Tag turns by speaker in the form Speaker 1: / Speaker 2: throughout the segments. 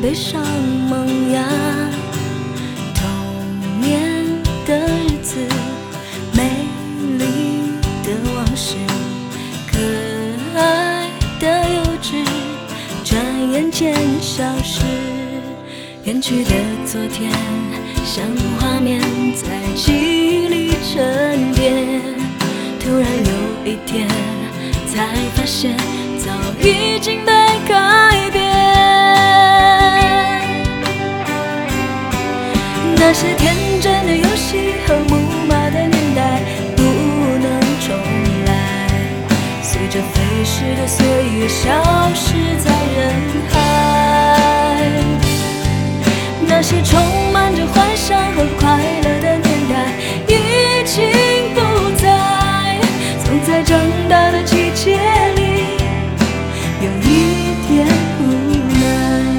Speaker 1: 悲伤萌芽。童年的日子，美丽的往事，可爱的幼稚，转眼间消失。远去的昨天，像画面在记忆里沉淀。突然有一天，才发现早已经被改变。那些天真的游戏和木马的年代不能重来，随着飞逝的岁月消失在人海。那些充满着幻想和快乐的年代已经不在，总在长大的季节里有一点无奈。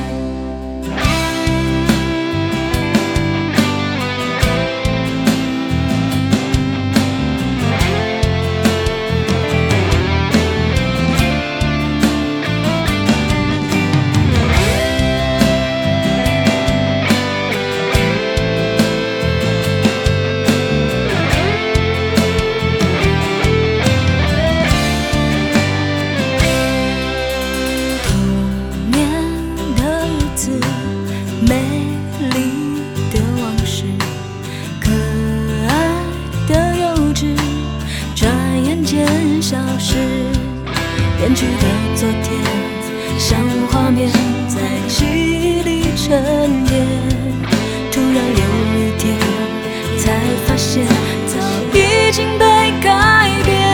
Speaker 1: 美丽的往事，可爱的幼稚，转眼间消失。远去的昨天，像画面在记忆里沉淀。突然有一天，才发现早已经被改变。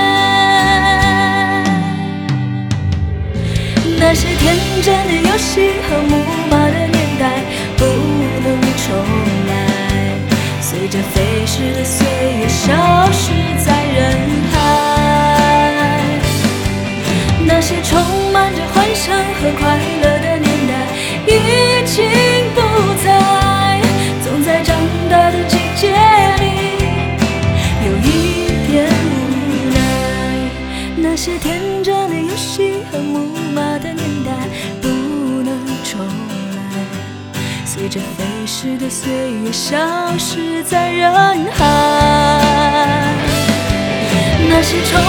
Speaker 1: 那些天真的游戏和木马的年代不能重来，随着飞逝的岁月消失在人海。那些充满着幻想和快乐的年代已经不在，总在长大的季节里有一点无奈。那些天真的游戏和木马的年代不能重来，随着飞逝的岁月消失在人海。那些充